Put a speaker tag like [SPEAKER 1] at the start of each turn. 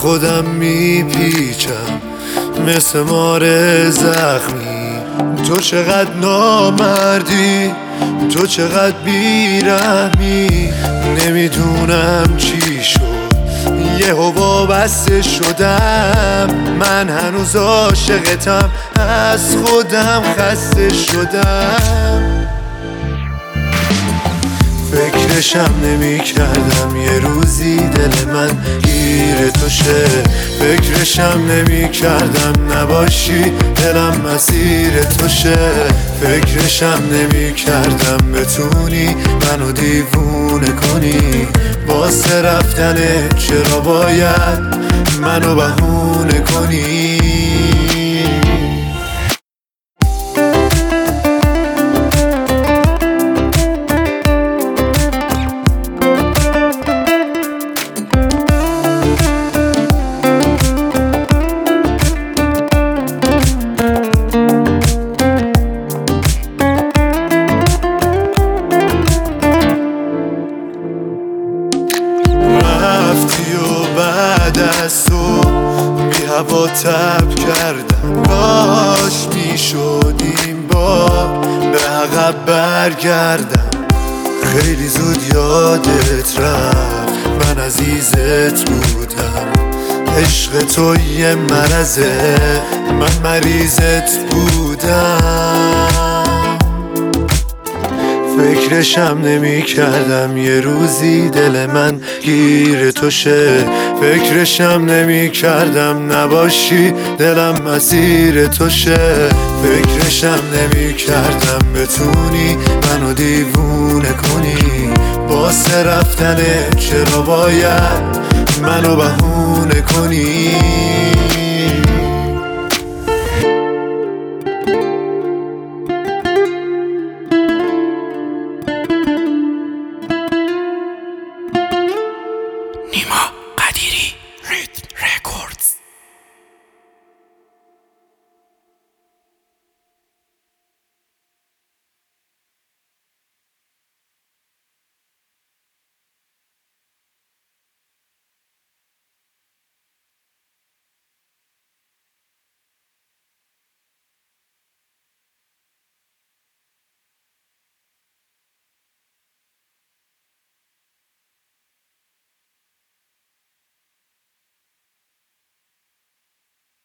[SPEAKER 1] خودم میپیچم مثل مار زخمی. تو چقدر نامردی، تو چقدر بیرحمی. نمیدونم چی شد یهو وابسته شدم. من هنوز عاشقتم، از خودم خسته شدم. فکرشم نمی کردم یه روزی دل من گیر تو شه. فکرشم نمی کردم نباشی دلم مسیر تو شه. فکرشم نمی کردم بتونی منو دیوونه کنی. واسه رفتن چرا باید منو بهونه کنی؟ رفتی و بعد از تو بی هوا تب کردم. کاش میشد این بار به عقب برگردم. خیلی زود یادت رفت من عزیزت بودم. عشق تو یه مرضه، من مریضت بودم. فکرشم نمی کردم یه روزی دل من گیر تو شه. فکرشم نمی کردم نباشی دلم مسیر تو شه. فکرشم نمی کردم بتونی منو دیوونه کنی. واسه رفتن چرا باید منو بهونه کنی؟